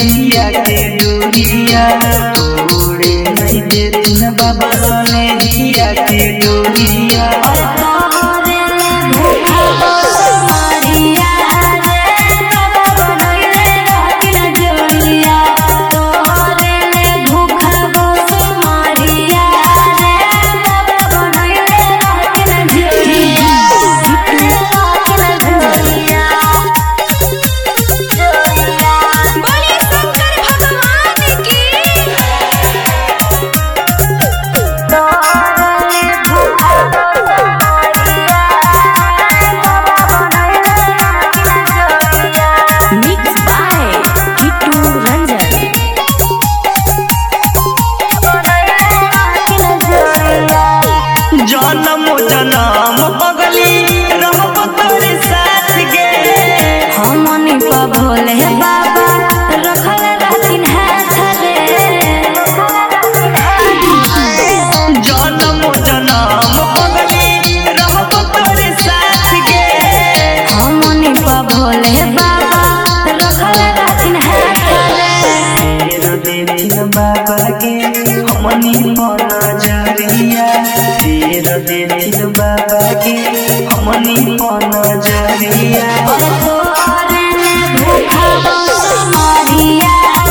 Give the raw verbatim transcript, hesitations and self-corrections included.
नैया के डोरिया तोड़े नहीं देती बाबा नैया के डोरिया। जनम जनम पगली रहब तोरे साथ गे हमनी पा भोले बाबा रखल रहतिन हाथ रे। जनम जनम पगली रहब तोरे साथ गे हमनी पा भोले बाबा रखल रहतिन हाथ रे। तेरा देथिन बाबा के हमनी पर नजरिया तेरा देथिन बाबा के हमनी पर नजरिया। तोरे भूखा बस मारिया